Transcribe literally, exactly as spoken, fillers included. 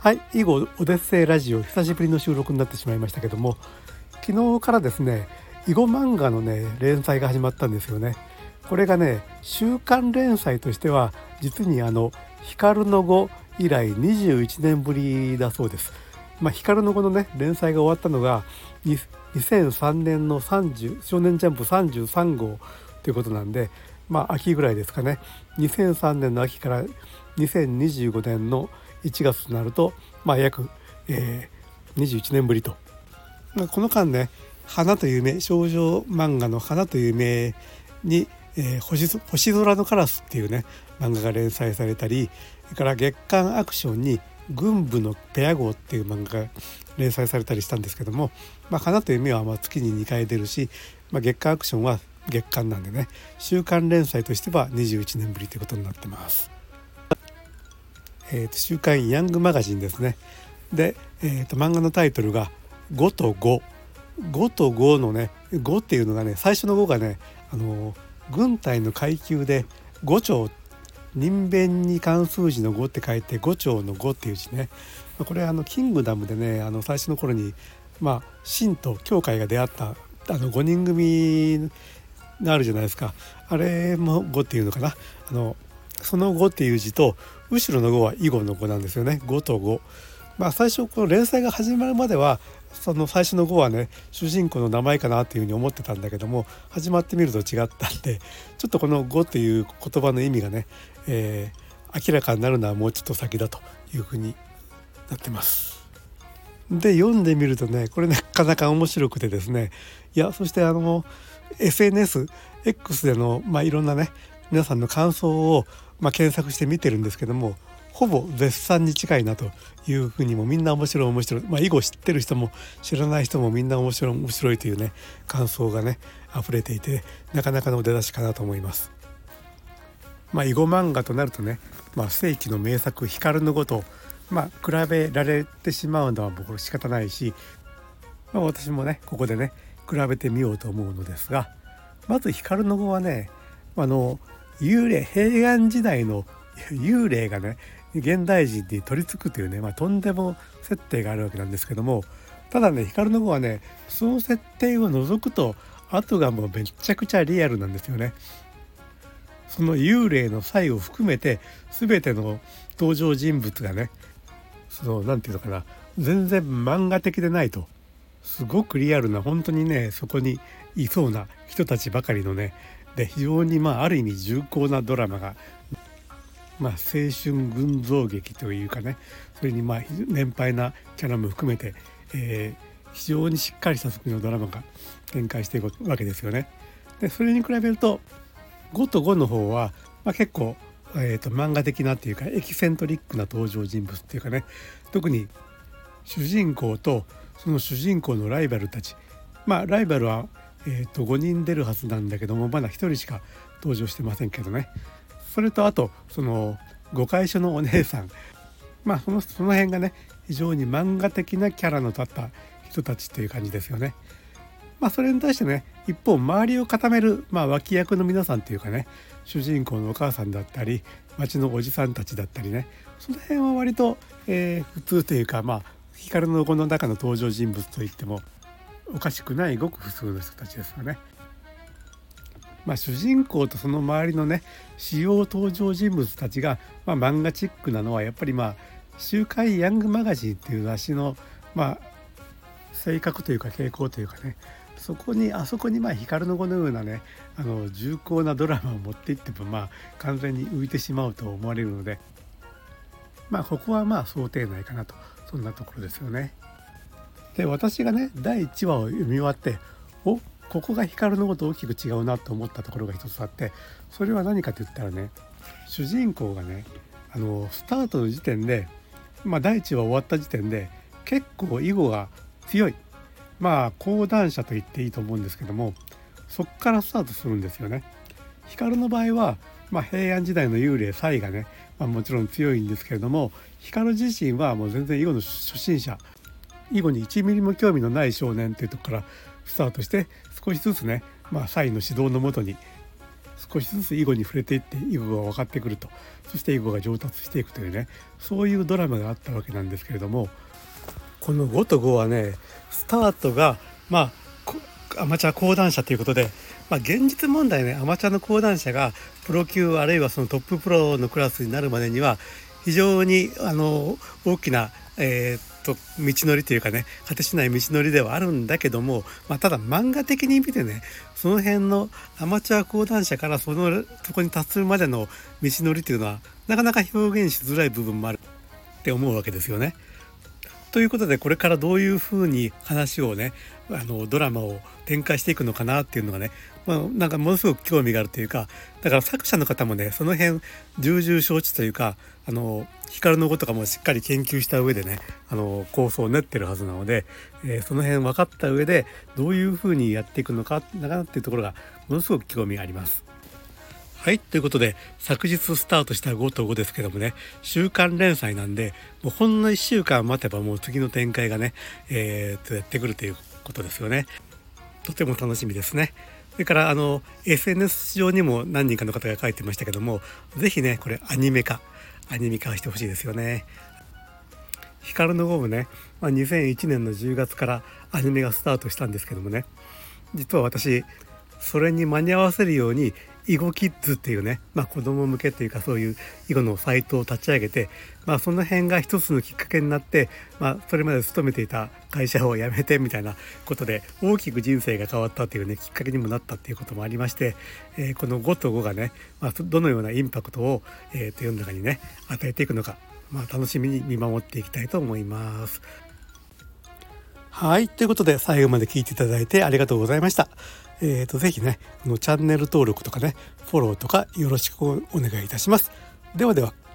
はい、囲碁オデッセイラジオ久しぶりの収録になってしまいましたけども、昨日からですね囲碁漫画のね連載が始まったんですよね。これがね週刊連載としては実にあの光の碁以来にじゅういちねんぶりだそうです。まあ、光の碁のね連載が終わったのがにせんさんねんのさんじゅう少年ジャンプさんじゅうさん号ということなんで、まあ秋ぐらいですかね。にせんさんねんの秋からにせんにじゅうごねんのいちがつとなると、まあ、約、えー、にじゅういちねんぶりと、まあ、この間ね花という夢少女漫画の花という夢に、えー、星, 星空のカラスっていうね漫画が連載されたり、それから月刊アクションに軍部のペア号っていう漫画が連載されたりしたんですけども、まあ、花という夢はまあ月ににかい出るし、まあ、月刊アクションは月刊なんでね週刊連載としてはにじゅういちねんぶりということになってます。えー、と週刊ヤングマガジンですね。で、えー、と漫画のタイトルがごとご。ごとごのねごっていうのがね最初のごがね、あのー、軍隊の階級でご丁、人弁に関数字のごって書いてご丁のごっていう字ね。これあのキングダムでねあの最初の頃にまあ秦と羌が出会ったあのごにん組があるじゃないですか。あれもごっていうのかな。あのそのごっていう字と後ろのごは囲碁のごなんですよね。ごとご。まあ最初この連載が始まるまではその最初のごはね主人公の名前かなっていうふうに思ってたんだけども、始まってみると違ったんで、ちょっとこのごっていう言葉の意味がね、えー、明らかになるのはもうちょっと先だというふうになってます。で読んでみるとねこれなかなか面白くてですね、いやそしてあの エスエヌエス X での、まあ、いろんなね皆さんの感想を、まあ、検索して見てるんですけども、ほぼ絶賛に近いなというふうにもみんな面白い面白い、まあ、囲碁知ってる人も知らない人もみんな面白い面白いというね感想がね溢れていて、なかなかの出だしかなと思います。まあ、囲碁漫画となるとね、まあ、世紀の名作光の碁と、まあ、比べられてしまうのは僕は仕方ないし、まあ、私もねここでね比べてみようと思うのですが、まず光の碁はねあの幽霊平安時代の幽霊がね現代人に取り付くというね、まあ、とんでも設定があるわけなんですけども、ただね光の碁はねその設定を除くと後がもうめちゃくちゃリアルなんですよね。その幽霊の際を含めて全ての登場人物がねそのなんていうのかな全然漫画的でないと、すごくリアルな本当にねそこにいそうな人たちばかりのねで非常にまあある意味重厚なドラマが、まあ、青春群像劇というかね、それにまあ年配なキャラも含めて、えー、非常にしっかりした作りのドラマが展開していくわけですよね。でそれに比べるとごとごの方は、まあ、結構、えー、と漫画的なっていうかエキセントリックな登場人物っていうかね、特に主人公とその主人公のライバルたち、まあライバルはえー、とごにん出るはずなんだけどもまだひとりしか登場してませんけどね。それとあとそのごかいしょのお姉さん、まあそのその辺がね非常に漫画的なキャラの立った人たちっていう感じですよね。まあそれに対してね一方周りを固める、まあ、脇役の皆さんっていうかね、主人公のお母さんだったり町のおじさんたちだったりね、その辺は割と、えー、普通というか、まあ光の碁の中の登場人物といってもおかしくないごく普通の人たちですよね。まあ、主人公とその周りのね主要登場人物たちが、まあ、漫画チックなのはやっぱりまあ週刊ヤングマガジンっていう雑誌のまあ性格というか傾向というかね、そこにあそこにまあ光の碁のようなねあの重厚なドラマを持っていってもまあ完全に浮いてしまうと思われるので、まあここはまあ想定内かなと、そんなところですよね。で私がねだいいちわを読み終わっておここが光の碁と大きく違うなと思ったところが一つあって、それは何かと言ったらね主人公がねあのスタートの時点で、まあ、だいいちわ終わった時点で結構囲碁が強い、まあ講談社と言っていいと思うんですけども、そこからスタートするんですよね。光の場合は、まあ、平安時代の幽霊サイがね、まあ、もちろん強いんですけれども、光自身はもう全然囲碁の初心者、囲碁にいちミリも興味のない少年っていうところからスタートして少しずつね、まあ、サイの指導のもとに少しずつ囲碁に触れていって囲碁が分かってくると、そして囲碁が上達していくというね、そういうドラマがあったわけなんですけれども、このごとごはねスタートがまあアマチュア講談社ということで、まあ、現実問題ねアマチュアの講談社がプロ級あるいはそのトッププロのクラスになるまでには非常にあの大きな、えー、っと道のりというかね果てしない道のりではあるんだけども、まあ、ただ漫画的に見てねその辺のアマチュア講談社からそのそこに達するまでの道のりというのはなかなか表現しづらい部分もあるって思うわけですよね。ということでこれからどういうふうに話をねあのドラマを展開していくのかなっていうのがね、まあ、なんかものすごく興味があるというか、だから作者の方もねその辺重々承知というか、あの光の碁とかもしっかり研究した上でねあの構想を練ってるはずなので、えー、その辺分かった上でどういうふうにやっていくのかなっていうところがものすごく興味があります。はい、ということで昨日スタートしたごとごですけどもね、週刊連載なんでもうほんのいっしゅうかん待てばもう次の展開がね、えー、とやってくるということですよね。とても楽しみですね。それからあの エスエヌエス 上にも何人かの方が書いてましたけども、ぜひねこれアニメ化アニメ化してほしいですよね。光の碁もね、まあ、にせんいちねんのじゅうがつからアニメがスタートしたんですけどもね、実は私それに間に合わせるように囲碁キッズっていうね、まあ、子供向けっていうかそういう囲碁のサイトを立ち上げて、まあ、その辺が一つのきっかけになって、まあ、それまで勤めていた会社を辞めてみたいなことで大きく人生が変わったっていうねきっかけにもなったっていうこともありまして、えー、このごとごがね、まあ、どのようなインパクトを、えー、と世の中にね与えていくのか、まあ、楽しみに見守っていきたいと思います。はい、ということで最後まで聞いていただいてありがとうございました。えーと、ぜひねこのチャンネル登録とかねフォローとかよろしくお願いいたします。ではでは。